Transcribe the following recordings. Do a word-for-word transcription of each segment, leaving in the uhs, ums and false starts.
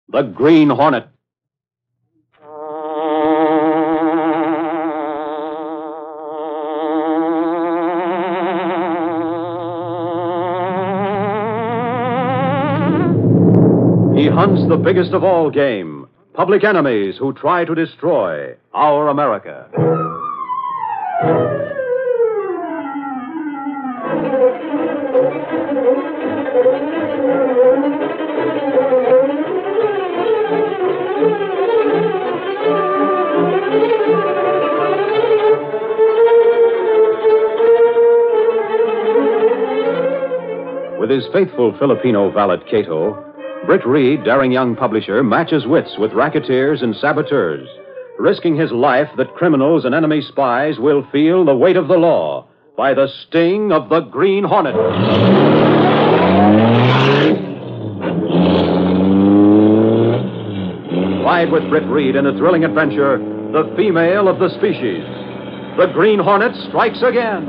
The Green Hornet. He hunts the biggest of all game, public enemies who try to destroy our America. With his faithful Filipino valet Cato, Britt Reed, daring young publisher, matches wits with racketeers and saboteurs, risking his life that criminals and enemy spies will feel the weight of the law by the sting of the Green Hornet. Ride with Britt Reed in a thrilling adventure, The Female of the Species. The Green Hornet strikes again.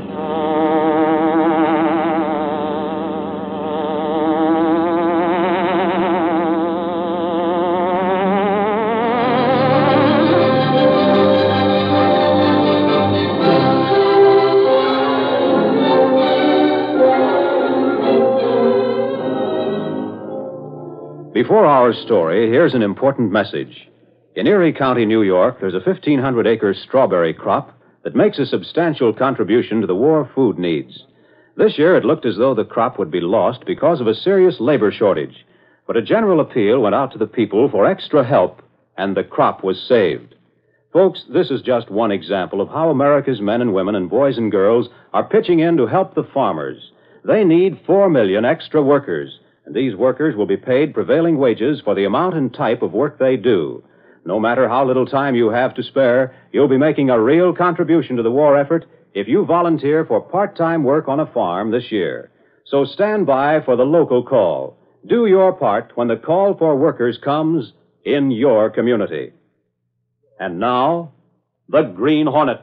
Before our story, here's an important message. In Erie County, New York, there's a fifteen hundred acre strawberry crop that makes a substantial contribution to the war food needs. This year, it looked as though the crop would be lost because of a serious labor shortage. But a general appeal went out to the people for extra help, and the crop was saved. Folks, this is just one example of how America's men and women and boys and girls are pitching in to help the farmers. They need four million extra workers. And these workers will be paid prevailing wages for the amount and type of work they do. No matter how little time you have to spare, you'll be making a real contribution to the war effort if you volunteer for part-time work on a farm this year. So stand by for the local call. Do your part when the call for workers comes in your community. And now, the Green Hornet.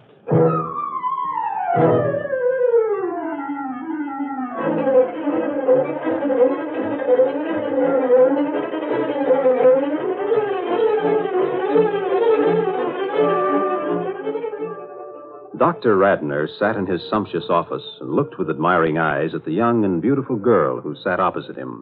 Doctor Radnor sat in his sumptuous office and looked with admiring eyes at the young and beautiful girl who sat opposite him.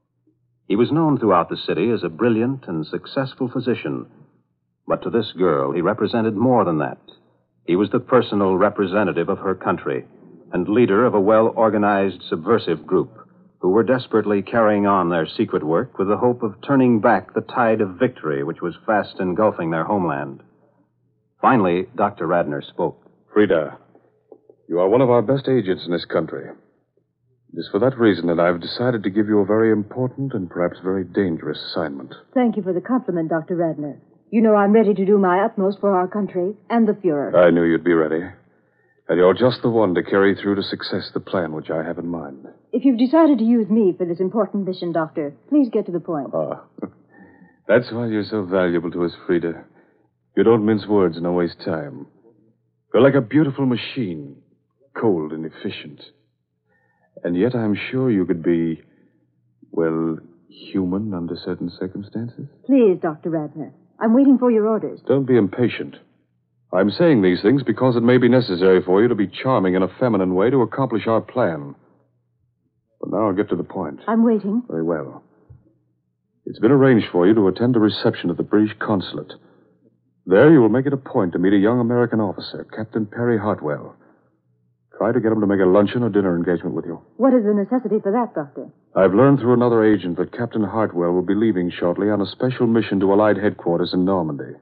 He was known throughout the city as a brilliant and successful physician, but to this girl he represented more than that. He was the personal representative of her country and leader of a well-organized subversive group who were desperately carrying on their secret work with the hope of turning back the tide of victory which was fast engulfing their homeland. Finally, Doctor Radnor spoke. Frida, you are one of our best agents in this country. It is for that reason that I've decided to give you a very important and perhaps very dangerous assignment. Thank you for the compliment, Doctor Radnor. You know I'm ready to do my utmost for our country and the Fuhrer. I knew you'd be ready. And you're just the one to carry through to success the plan which I have in mind. If you've decided to use me for this important mission, Doctor, please get to the point. Ah, that's why you're so valuable to us, Frida. You don't mince words nor waste time. You're like a beautiful machine, cold and efficient. And yet I'm sure you could be, well, human under certain circumstances. Please, Doctor Radnor. I'm waiting for your orders. Don't be impatient. I'm saying these things because it may be necessary for you to be charming in a feminine way to accomplish our plan. But now I'll get to the point. I'm waiting. Very well. It's been arranged for you to attend a reception at the British consulate. There you will make it a point to meet a young American officer, Captain Perry Hartwell. Try to get him to make a luncheon or dinner engagement with you. What is the necessity for that, Doctor? I've learned through another agent that Captain Hartwell will be leaving shortly on a special mission to Allied headquarters in Normandy.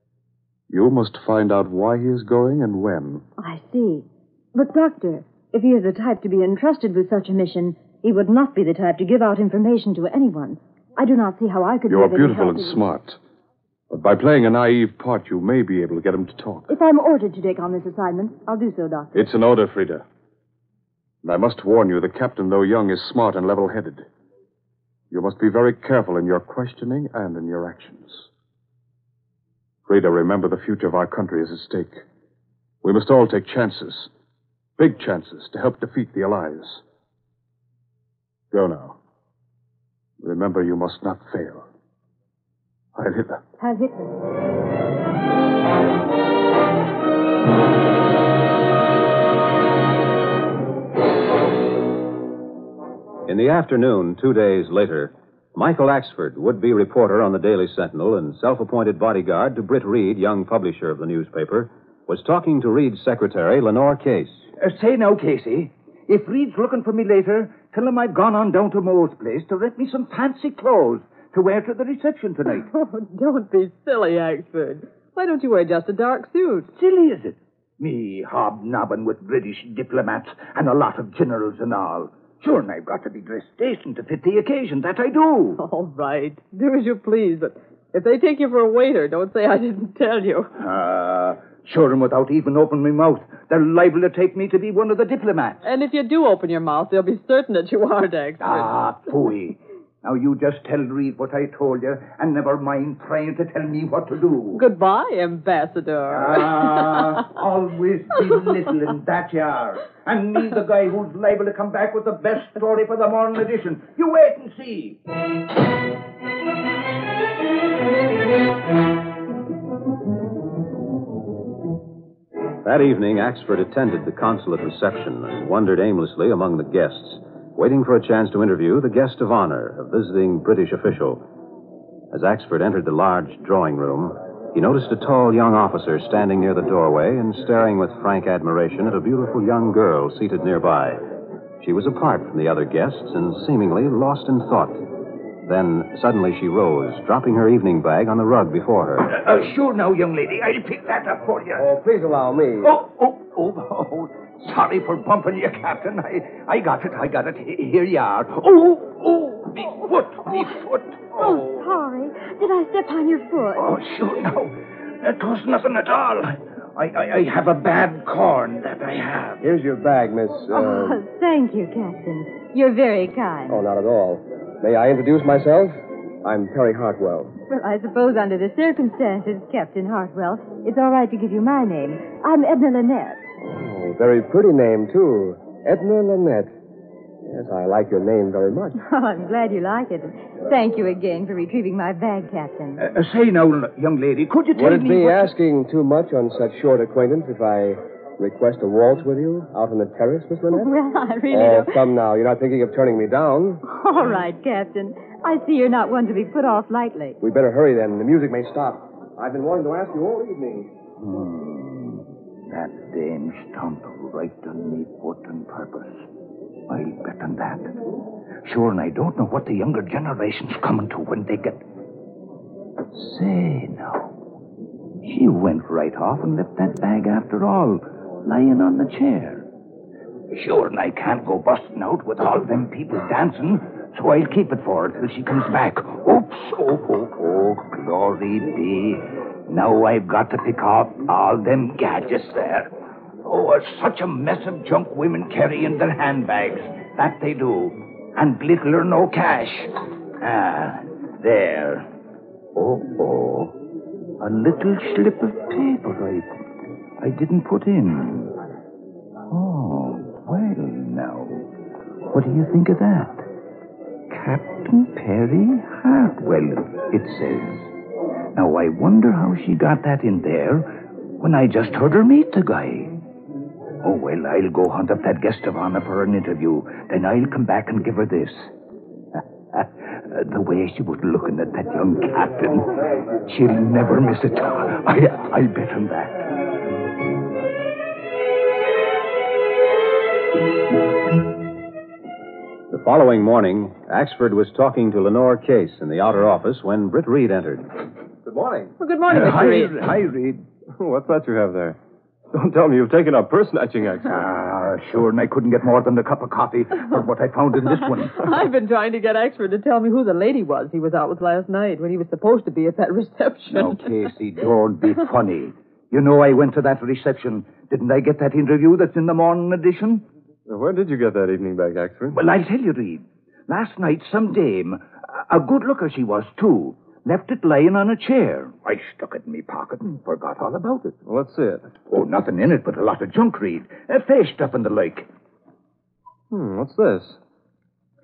You must find out why he is going and when. I see. But, Doctor, if he is the type to be entrusted with such a mission, he would not be the type to give out information to anyone. I do not see how I could... You're beautiful and smart. But by playing a naive part, you may be able to get him to talk. If I'm ordered to take on this assignment, I'll do so, Doctor. It's an order, Frida. And I must warn you, the captain, though young, is smart and level-headed. You must be very careful in your questioning and in your actions. Frida, remember the future of our country is at stake. We must all take chances, big chances, to help defeat the Allies. Go now. Remember, you must not fail. Heil Hitler. Heil Hitler. In the afternoon, two days later, Michael Axford, would-be reporter on the Daily Sentinel and self-appointed bodyguard to Britt Reed, young publisher of the newspaper, was talking to Reed's secretary, Lenore Case. Uh, say now, Casey, if Reed's looking for me later, tell him I've gone on down to Moe's place to rent me some fancy clothes to wear to the reception tonight. Oh, don't be silly, Axford. Why don't you wear just a dark suit? Silly, is it? Me hobnobbing with British diplomats and a lot of generals and all. Sure, and I've got to be dressed decent to fit the occasion. That I do. All right. Do as you please, but if they take you for a waiter, don't say I didn't tell you. Ah, uh, sure, and without even opening my mouth, they're liable to take me to be one of the diplomats. And if you do open your mouth, they'll be certain that you aren't, Axford. Ah, phooey. Now, you just tell Reed what I told you, and never mind trying to tell me what to do. Goodbye, Ambassador. Ah, always belittling, that you are. And me, the guy who's liable to come back with the best story for the morning edition. You wait and see. That evening, Axford attended the consulate reception and wandered aimlessly among the guests, waiting for a chance to interview the guest of honor, a visiting British official. As Axford entered the large drawing room, he noticed a tall young officer standing near the doorway and staring with frank admiration at a beautiful young girl seated nearby. She was apart from the other guests and seemingly lost in thought. Then, suddenly she rose, dropping her evening bag on the rug before her. Uh, uh, sure now, young lady. I'll pick that up for you. Oh, please allow me. Oh, oh, oh, oh. Sorry for bumping you, Captain. I, I got it, I got it. Here you are. Oh, oh, me foot, me foot. Oh, sorry. Did I step on your foot? Oh, sure, no. That was nothing at all. I, I, I have a bad corn, that I have. Here's your bag, Miss... Uh... Oh, thank you, Captain. You're very kind. Oh, not at all. May I introduce myself? I'm Perry Hartwell. Well, I suppose under the circumstances, Captain Hartwell, it's all right to give you my name. I'm Edna Lynette. Oh, very pretty name, too. Edna Lynette. Yes, I like your name very much. Oh, I'm glad you like it. Thank you again for retrieving my bag, Captain. Uh, say now, young lady, could you tell Would it me... be what... asking too much on such short acquaintance if I request a waltz with you out on the terrace, Miss Lynette? Well, I really Oh, don't... come now. You're not thinking of turning me down? All right, Captain. I see you're not one to be put off lightly. We better hurry then. The music may stop. I've been wanting to ask you all evening. Hmm. That dame stomped right on me foot on purpose. I'll bet on that. Sure, and I don't know what the younger generation's coming to when they get... Say, now. She went right off and left that bag after all, lying on the chair. Sure, and I can't go busting out with all them people dancing, so I'll keep it for her till she comes back. Oops! Oh, oh, oh, glory be. Now I've got to pick off all them gadgets there. Oh, such a mess of junk women carry in their handbags. That they do. And little or no cash. Ah, there. Oh, oh. A little slip of paper I, I didn't put in. Oh, well, now. What do you think of that? Captain Perry Hartwell, it says. Now, I wonder how she got that in there when I just heard her meet the guy. Oh, well, I'll go hunt up that guest of honor for an interview. Then I'll come back and give her this. The way she was looking at that young captain, she'll never miss it. I, I bet on that. The following morning, Axford was talking to Lenore Case in the outer office when Britt Reed entered. Good morning. Well, good morning, Uh, Mister hi, Reed. hi, Reed. What's that you have there? Don't tell me you've taken up purse-snatching, Axford. Ah, sure, and I couldn't get more than a cup of coffee for what I found in this one. I've been trying to get Axford to tell me who the lady was he was out with last night when he was supposed to be at that reception. Now, Casey, don't be funny. You know I went to that reception. Didn't I get that interview that's in the morning edition? Where did you get that evening bag, Axford? Well, I'll tell you, Reed. Last night, some dame, a good looker she was, too, left it lying on a chair. I stuck it in me pocket and forgot all about it. Well, let's see it. Oh, nothing in it but a lot of junk, Reed. Uh, face stuff and the like. Hmm, what's this?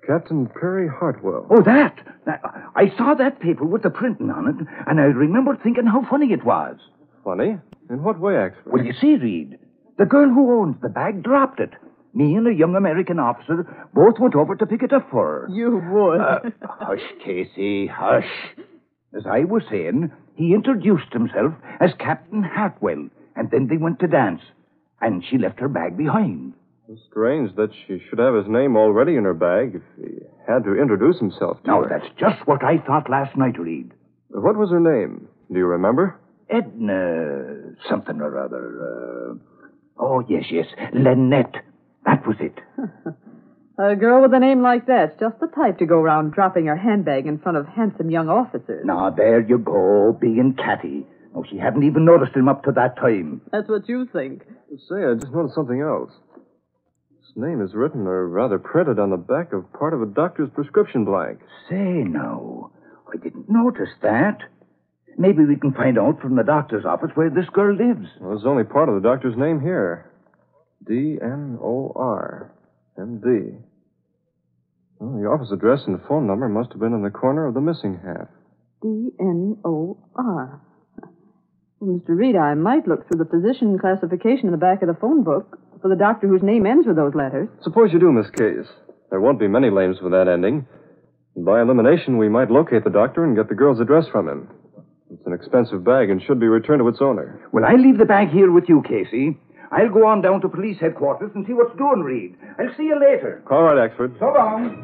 Captain Perry Hartwell. Oh, that. that. I saw that paper with the printing on it, and I remember thinking how funny it was. Funny? In what way, Axford? Well, you see, Reed, the girl who owns the bag dropped it. Me and a young American officer both went over to pick it up for her. You would. Uh, hush, Casey, hush. As I was saying, he introduced himself as Captain Hartwell, and then they went to dance, and she left her bag behind. It's strange that she should have his name already in her bag if he had to introduce himself to Now, her. that's just what I thought last night, Reed. What was her name? Do you remember? Edna something or other. Uh... Oh, yes, yes. Lynette. That was it. A girl with a name like that's just the type to go around dropping her handbag in front of handsome young officers. Now, there you go, being catty. Oh, she hadn't even noticed him up to that time. That's what you think. Say, I just noticed something else. His name is written, or rather printed, on the back of part of a doctor's prescription blank. Say, no. I didn't notice that. Maybe we can find out from the doctor's office where this girl lives. Well, there's only part of the doctor's name here. D N O R. M D. Well, the office address and phone number must have been in the corner of the missing half. D N O R. Well, Mister Reed, I might look through the physician classification in the back of the phone book for the doctor whose name ends with those letters. Suppose you do, Miss Case. There won't be many names with that ending. And by elimination, we might locate the doctor and get the girl's address from him. It's an expensive bag and should be returned to its owner. Well, I'll leave the bag here with you, Casey. I'll go on down to police headquarters and see what's doing, Reed. I'll see you later. All right, Axford. So long.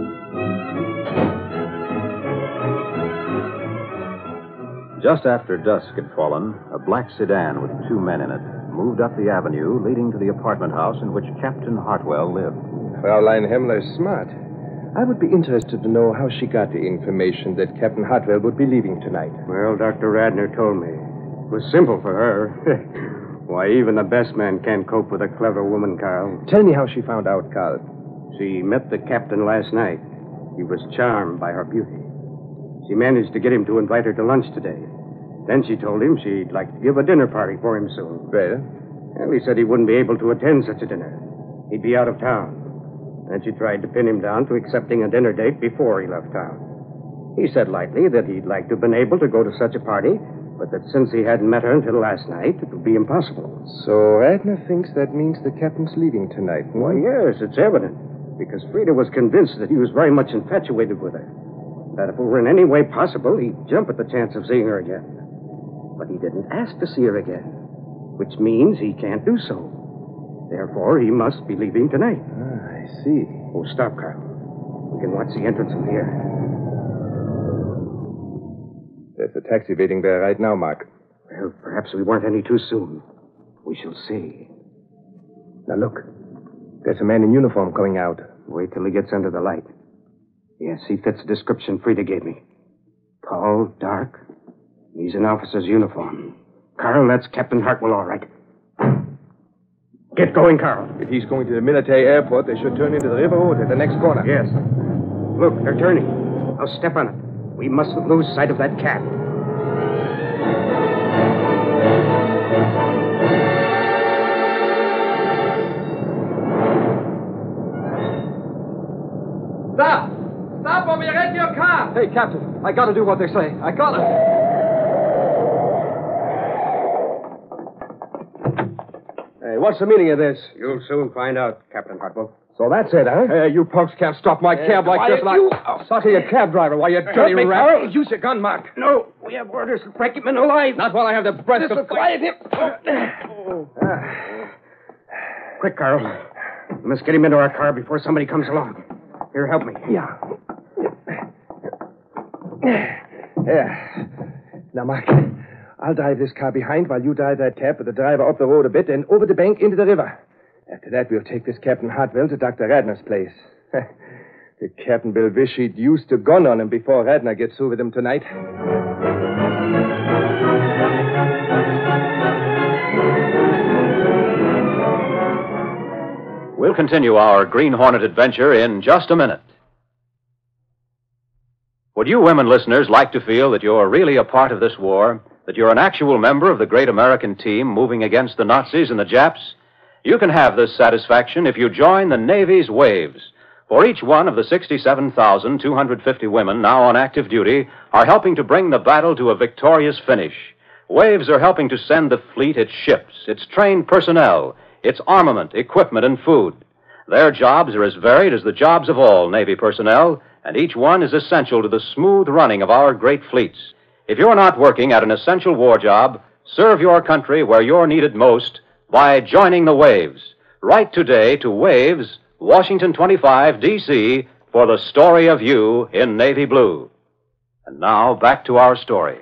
Just after dusk had fallen, a black sedan with two men in it moved up the avenue leading to the apartment house in which Captain Hartwell lived. Fraulein Himmler's smart. I would be interested to know how she got the information that Captain Hartwell would be leaving tonight. Well, Doctor Radner told me. It was simple for her. Why, even the best man can't cope with a clever woman, Carl. Tell me how she found out, Carl. She met the captain last night. He was charmed by her beauty. She managed to get him to invite her to lunch today. Then she told him she'd like to give a dinner party for him soon. Well? Well, he said he wouldn't be able to attend such a dinner. He'd be out of town. And she tried to pin him down to accepting a dinner date before he left town. He said lightly that he'd like to have been able to go to such a party, but that since he hadn't met her until last night, it would be impossible. So Radner thinks that means the captain's leaving tonight. Hmm? Why, yes, it's evident. Because Frida was convinced that he was very much infatuated with her. That if it were in any way possible, he'd jump at the chance of seeing her again. But he didn't ask to see her again, which means he can't do so. Therefore, he must be leaving tonight. Ah, I see. Oh, stop, Carl. We can watch the entrance from here. There's a taxi waiting there right now, Mark. Well, perhaps we weren't any too soon. We shall see. Now, look. There's a man in uniform coming out. Wait till he gets under the light. Yes, he fits the description Frida gave me. Tall, dark. He's in officer's uniform. Carl, that's Captain Hartwell, all right. Get going, Carl. If he's going to the military airport, they should turn into the river road at the next corner. Yes. Look, they're turning. Now step on it. We mustn't lose sight of that cab. Stop! Stop or we wreck your car! Hey, Captain, I gotta do what they say. I gotta. Hey, what's the meaning of this? You'll soon find out, Captain Hartwell. So that's it, huh? Hey, you punks can't stop my cab like this. quiet, you- I... Suck a cab driver while you dirty me, rat. Carl. Use your gun, Mark. No, we have orders to break him in alive. Not while I have the breath of... Quiet him. Quick, Carl. We must get him into our car before somebody comes along. Here, help me. Yeah. Yeah. Now, Mark, I'll drive this car behind while you drive that cab with the driver up the road a bit and over the bank into the river. After that, we'll take this Captain Hartwell to Doctor Radner's place. The captain will wish he'd used a gun on him before Radner gets through with him tonight. We'll continue our Green Hornet adventure in just a minute. Would you women listeners like to feel that you're really a part of this war, that you're an actual member of the great American team moving against the Nazis and the Japs? You can have this satisfaction if you join the Navy's Waves, For each one of the sixty-seven thousand two hundred fifty women now on active duty are helping to bring the battle to a victorious finish. Waves are helping to send the fleet its ships, its trained personnel, its armament, equipment, and food. Their jobs are as varied as the jobs of all Navy personnel, and each one is essential to the smooth running of our great fleets. If you're not working at an essential war job, serve your country where you're needed most by joining the Waves. Write today to Waves, Washington twenty-five, D C, for the story of you in navy blue. And now, back to our story.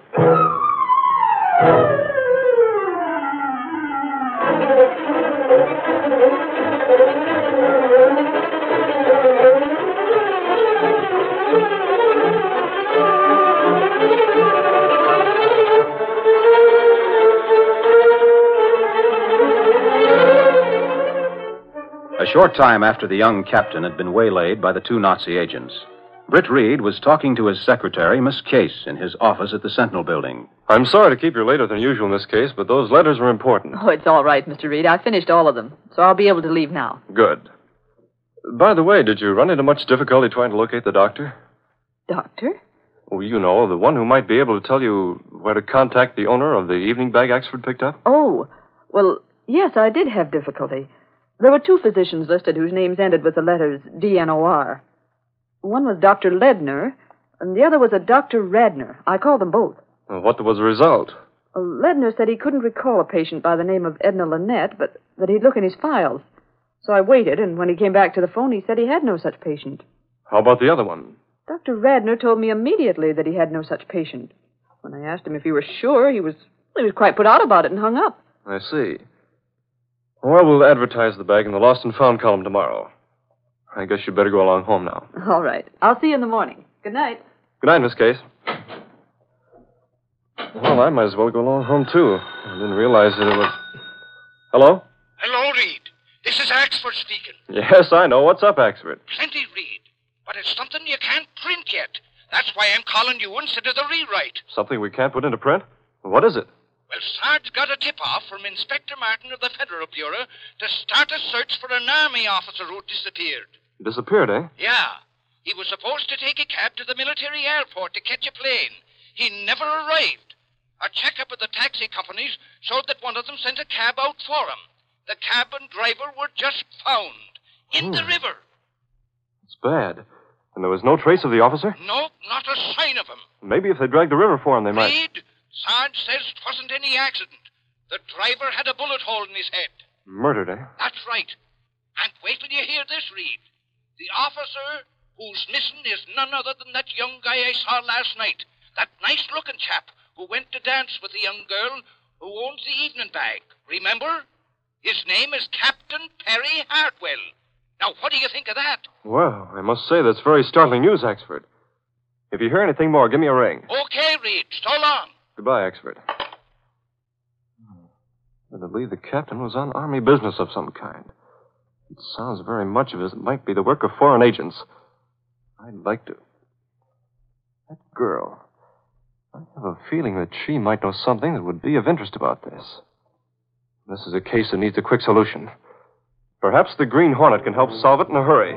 A short time after the young captain had been waylaid by the two Nazi agents, Britt Reed was talking to his secretary, Miss Case, in his office at the Sentinel Building. I'm sorry to keep you later than usual, Miss Case, but those letters are important. Oh, it's all right, Mister Reed. I finished all of them, so I'll be able to leave now. Good. By the way, did you run into much difficulty trying to locate the doctor? Doctor? Oh, you know, the one who might be able to tell you where to contact the owner of the evening bag Axford picked up? Oh, well, yes, I did have difficulty. There were two physicians listed whose names ended with the letters D N O R. One was Doctor Ledner, and the other was a Doctor Radner. I called them both. Well, what was the result? Well, Ledner said he couldn't recall a patient by the name of Edna Lynette, but that he'd look in his files. So I waited, and when he came back to the phone, he said he had no such patient. How about the other one? Doctor Radner told me immediately that he had no such patient. When I asked him if he was sure, he was, he was quite put out about it and hung up. I see. Well, we'll advertise the bag in the Lost and Found column tomorrow. I guess you'd better go along home now. All right. I'll see you in the morning. Good night. Good night, Miss Case. Well, I might as well go along home, too. I didn't realize that it was... Hello? Hello, Reed. This is Axford speaking. Yes, I know. What's up, Axford? Plenty, Reed. But it's something you can't print yet. That's why I'm calling you instead of the rewrite. Something we can't put into print? What is it? Well, Sarge got a tip-off from Inspector Martin of the Federal Bureau to start a search for an Army officer who disappeared. Disappeared, eh? Yeah. He was supposed to take a cab to the military airport to catch a plane. He never arrived. A checkup of the taxi companies showed that one of them sent a cab out for him. The cab and driver were just found in hmm. the river. It's bad. And there was no trace of the officer? No, not a sign of him. Maybe if they dragged the river for him, they might... Reed, Sarge says it wasn't any accident. The driver had a bullet hole in his head. Murdered, eh? That's right. And wait till you hear this, Reed. The officer who's missing is none other than that young guy I saw last night. That nice-looking chap who went to dance with the young girl who owns the evening bag. Remember? His name is Captain Perry Hartwell. Now, what do you think of that? Well, I must say that's very startling news, Axford. If you hear anything more, give me a ring. Okay, Reed. So long. Goodbye, Axford. I believe the captain was on Army business of some kind. It sounds very much as if it might be the work of foreign agents. I'd like to... That girl. I have a feeling that she might know something that would be of interest about this. This is a case that needs a quick solution. Perhaps the Green Hornet can help solve it in a hurry.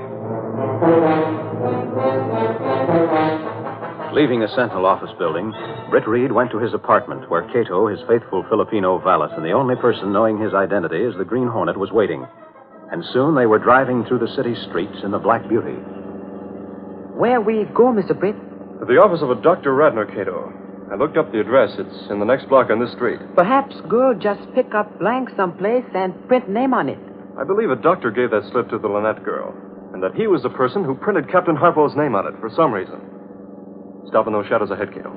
Leaving the Sentinel office building, Britt Reed went to his apartment where Cato, his faithful Filipino valet, and the only person knowing his identity as the Green Hornet, was waiting. And soon they were driving through the city streets in the Black Beauty. Where we go, Mister Britt? To the office of a Doctor Radner, Cato. I looked up the address. It's in the next block on this street. Perhaps girl just pick up blank someplace and print name on it. I believe a doctor gave that slip to the Lynette girl, and that he was the person who printed Captain Harpo's name on it for some reason. Stop in those shadows ahead, Cato.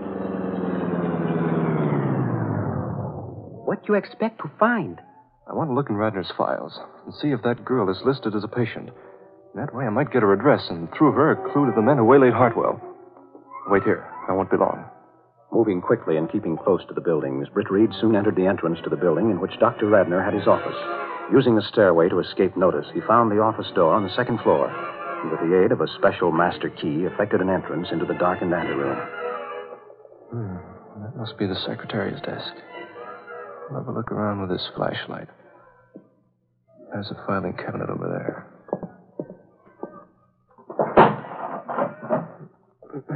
What you expect to find? I want to look in Radner's files and see if that girl is listed as a patient. That way I might get her address and, through her, a clue to the men who waylaid Hartwell. Wait here. I won't be long. Moving quickly and keeping close to the buildings, Britt Reed soon entered the entrance to the building in which Doctor Radner had his office. Using the stairway to escape notice, he found the office door on the second floor, and with the aid of a special master key, effected an entrance into the darkened anteroom. Hmm, that must be the secretary's desk. I'll have a look around with this flashlight. There's a filing cabinet over there.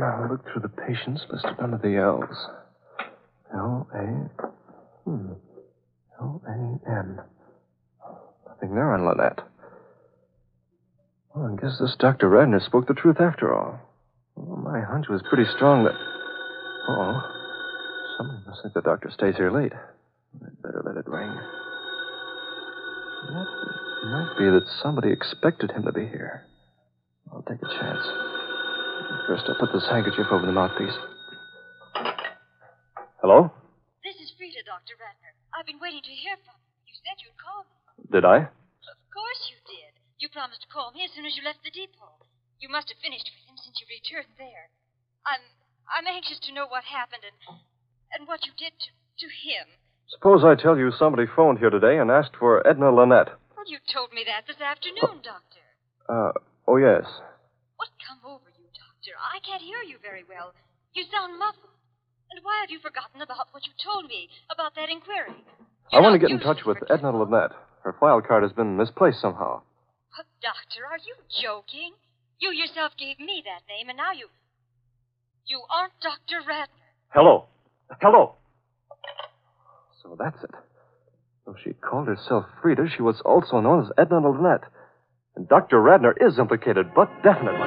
Now look through the patients listed under the L's. L A. Hmm. L A N. Nothing there on Lynette. Well, I guess this Doctor Radner spoke the truth after all. Well, my hunch was pretty strong that... Uh-oh. Somebody must think the doctor stays here late. I'd better let it ring. Yep, it might be that somebody expected him to be here. I'll take a chance. First, I'll put this handkerchief over the mouthpiece. Hello? This is Frida, Doctor Radner. I've been waiting to hear from you. You said you'd call me. Did I? Of course you did. You promised to call me as soon as you left the depot. You must have finished with him since you returned there. I'm I'm anxious to know what happened and and what you did to, to him. Suppose I tell you somebody phoned here today and asked for Edna Lynette. Well, you told me that this afternoon, Doctor. Uh, oh, yes. What come over you, Doctor? I can't hear you very well. You sound muffled. And why have you forgotten about what you told me about that inquiry? I want to get in touch with Edna Lynette. Her file card has been misplaced somehow. But, Doctor, are you joking? You yourself gave me that name, and now you... You aren't Doctor Radner. Hello. Hello. So that's it. Though she called herself Frida, she was also known as Edna Lynette. And Doctor Radner is implicated, but definitely.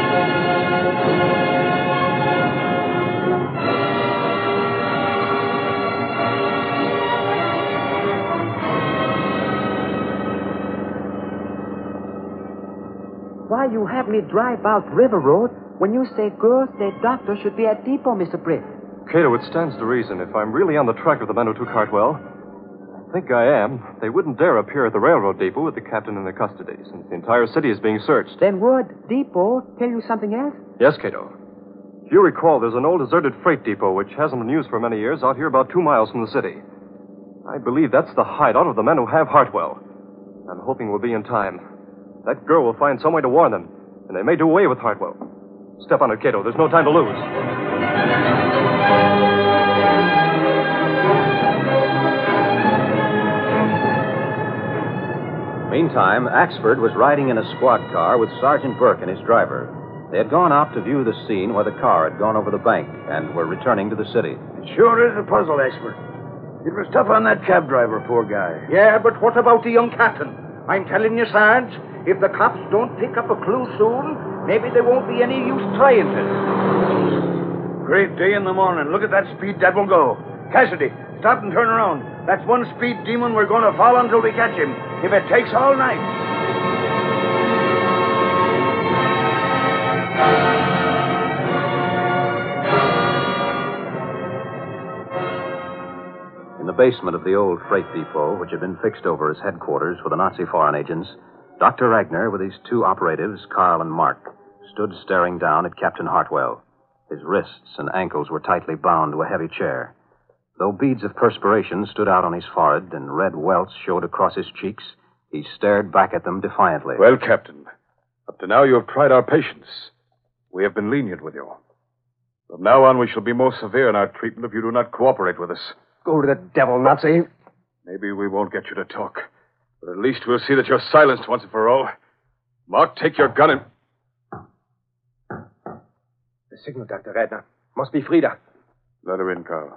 Why you have me drive out River Road when you say girls say doctor should be at depot, Mister Britt? Cato, it stands to reason if I'm really on the track of the men who took Hartwell. I think I am. They wouldn't dare appear at the railroad depot with the captain in their custody, since the entire city is being searched. Then would depot tell you something else? Yes, Cato. If you recall, there's an old deserted freight depot which hasn't been used for many years out here about two miles from the city. I believe that's the hideout of the men who have Hartwell. I'm hoping we'll be in time. That girl will find some way to warn them, and they may do away with Hartwell. Step on it, Cato. There's no time to lose. Meantime, Axford was riding in a squad car with Sergeant Burke and his driver. They had gone out to view the scene where the car had gone over the bank and were returning to the city. It sure is a puzzle, Axford. It was tough on that cab driver, poor guy. Yeah, but what about the young captain? I'm telling you, Sarge, if the cops don't pick up a clue soon, maybe there won't be any use trying to. Great day in the morning. Look at that speed that will go. Cassidy, stop and turn around. That's one speed demon we're going to follow until we catch him, if it takes all night. In the basement of the old freight depot, which had been fixed over as headquarters for the Nazi foreign agents, Doctor Ragnar, with his two operatives, Carl and Mark, stood staring down at Captain Hartwell. His wrists and ankles were tightly bound to a heavy chair. Though beads of perspiration stood out on his forehead and red welts showed across his cheeks, he stared back at them defiantly. Well, Captain, up to now you have tried our patience. We have been lenient with you. From now on, we shall be more severe in our treatment if you do not cooperate with us. Go to the devil, Nazi. Maybe we won't get you to talk, but at least we'll see that you're silenced once and for all. Mark, take your gun and... The signal, Doctor Radner. Must be Frida. Let her in, Carl.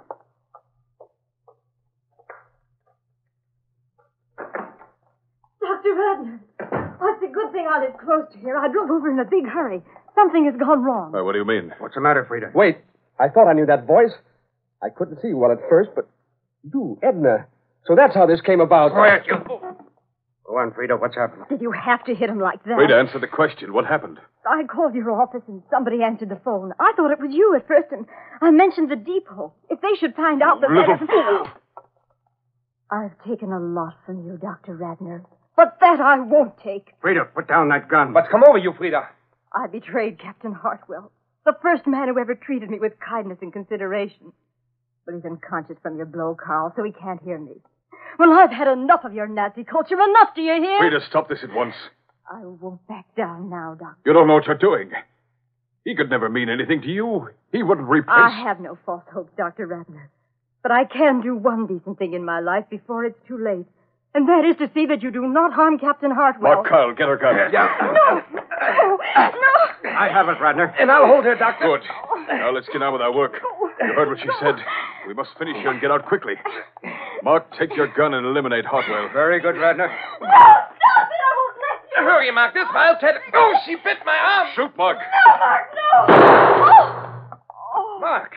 Doctor Radner. Oh, it's a good thing I live close to here. I drove over in a big hurry. Something has gone wrong. Why, what do you mean? What's the matter, Frida? Wait. I thought I knew that voice. I couldn't see you well at first, but you, Edna. So that's how this came about. Quiet, you. Go on, Frida. What's happened? Did you have to hit him like that? Frida, answer the question. What happened? I called your office and somebody answered the phone. I thought it was you at first, and I mentioned the depot. If they should find out that... Little that... fool! I've taken a lot from you, Doctor Radner. But that I won't take. Frida, put down that gun. What's come over you, Frida? I betrayed Captain Hartwell, the first man who ever treated me with kindness and consideration. But he's unconscious from your blow, Carl, so he can't hear me. Well, I've had enough of your Nazi culture. Enough, do you hear? Frida, stop this at once. I won't back down now, Doctor. You don't know what you're doing. He could never mean anything to you. He wouldn't replace... I have no false hopes, Doctor Radner. But I can do one decent thing in my life before it's too late. And that is to see that you do not harm Captain Hartwell. Mark, Carl, get her gun. Yeah. No! No! No! I have it, Radner. And I'll hold her, Doctor. Good. Now let's get on with our work. You heard what she said. We must finish here and get out quickly. Mark, take your gun and eliminate Hartwell. Very good, Radner. No, stop it. I won't let you. Hurry, Mark. This vile Ted. Oh, she bit my arm. Shoot, Mark. No, Mark, no. Oh. Mark.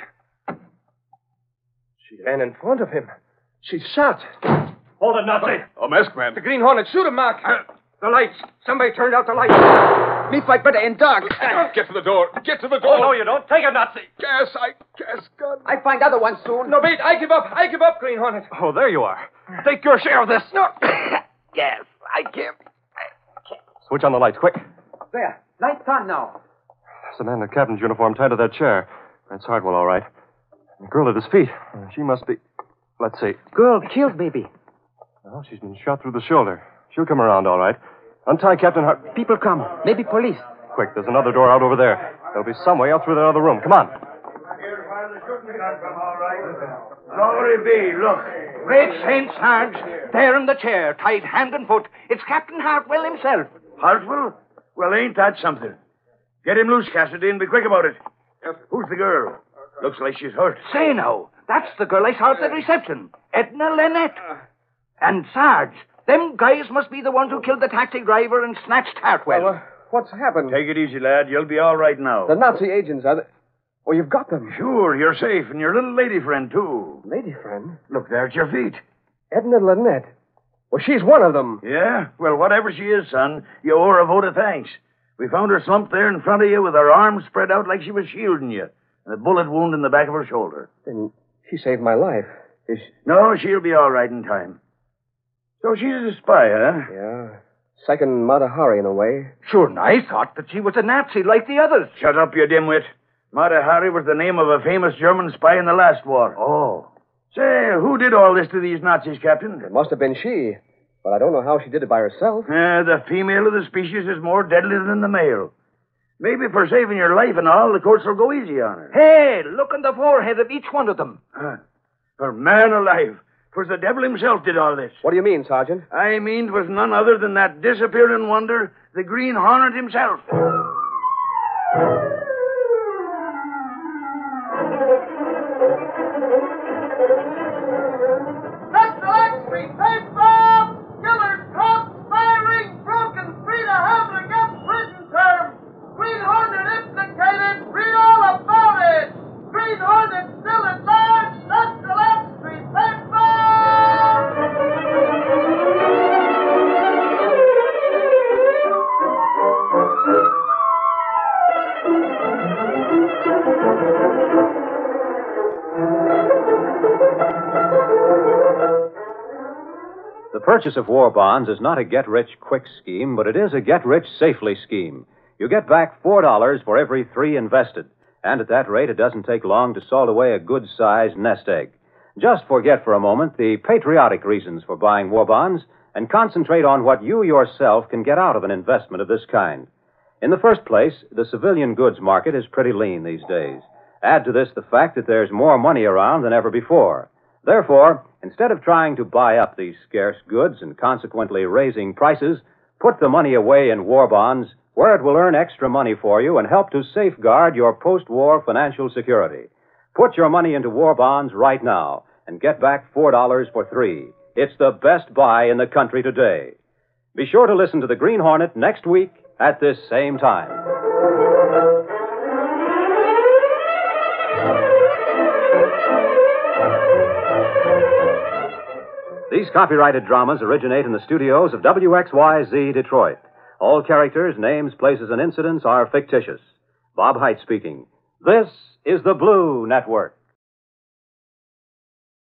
She ran in front of him. She shot. Hold it, Nazi. A masked man. The Green Hornet. Shoot him, Mark. Uh, the lights. Somebody turned out the lights. Me fight better in dark. Get to the door. Get to the door. Oh, no, you don't. Take it, Nazi. Gas, I gas gun. I find other ones soon. No, beat. I give up. I give up, Green Hornet. Oh, there you are. Take your share of this. No. Yes, I can't. Switch on the lights, quick. There. Lights on now. There's the man in the captain's uniform tied to that chair. That's Hartwell, all right. The girl at his feet. She must be... Let's see. Girl killed, maybe. No, she's been shot through the shoulder. She'll come around, all right. Untie Captain Hart... People come. Maybe police. Quick, there's another door out over there. There'll be some way out through that other room. Come on. Glory be, look. Great Saint Sarge, there in the chair, tied hand and foot. It's Captain Hartwell himself. Hartwell? Well, ain't that something? Get him loose, Cassidy, and be quick about it. Who's the girl? Looks like she's hurt. Say now, that's the girl I saw at the reception. Edna Lynette. And Sarge, them guys must be the ones who killed the taxi driver and snatched Hartwell. Well, uh, what's happened? Take it easy, lad. You'll be all right now. The Nazi agents are... The... Oh, you've got them. Sure, you're safe, and your little lady friend, too. Lady friend? Look there at your feet. Edna Lynette. Well, she's one of them. Yeah? Well, whatever she is, son, you owe her a vote of thanks. We found her slumped there in front of you with her arms spread out like she was shielding you, and a bullet wound in the back of her shoulder. Then she saved my life. Is she... No, she'll be all right in time. So she's a spy, huh? Yeah. Second Mata Hari in a way. Sure, and I thought that she was a Nazi like the others. Shut up, you dimwit. Mata Hari was the name of a famous German spy in the last war. Oh. Say, who did all this to these Nazis, Captain? It must have been she. But I don't know how she did it by herself. Uh, the female of the species is more deadly than the male. Maybe for saving your life and all, the courts will go easy on her. Hey, look on the forehead of each one of them. Huh. For man alive, 'twas the devil himself did all this. What do you mean, Sergeant? I mean 'twas none other than that disappearing wonder, the Green Hornet himself. That's the Lake Street baseball! Killers caught, firing, broken, free to have it against prison term. Green Hornet implicated, read all about it. Green Hornet still at large, that's the Lake Street baseball! The purchase of war bonds is not a get-rich-quick scheme, but it is a get-rich-safely scheme. You get back four dollars for every three invested. And at that rate, it doesn't take long to salt away a good-sized nest egg. Just forget for a moment the patriotic reasons for buying war bonds and concentrate on what you yourself can get out of an investment of this kind. In the first place, the civilian goods market is pretty lean these days. Add to this the fact that there's more money around than ever before. Therefore, instead of trying to buy up these scarce goods and consequently raising prices, put the money away in war bonds where it will earn extra money for you and help to safeguard your post-war financial security. Put your money into war bonds right now and get back four dollars for three. It's the best buy in the country today. Be sure to listen to the Green Hornet next week at this same time. These copyrighted dramas originate in the studios of W X Y Z Detroit. All characters, names, places, and incidents are fictitious. Bob Height speaking. This is the Blue Network.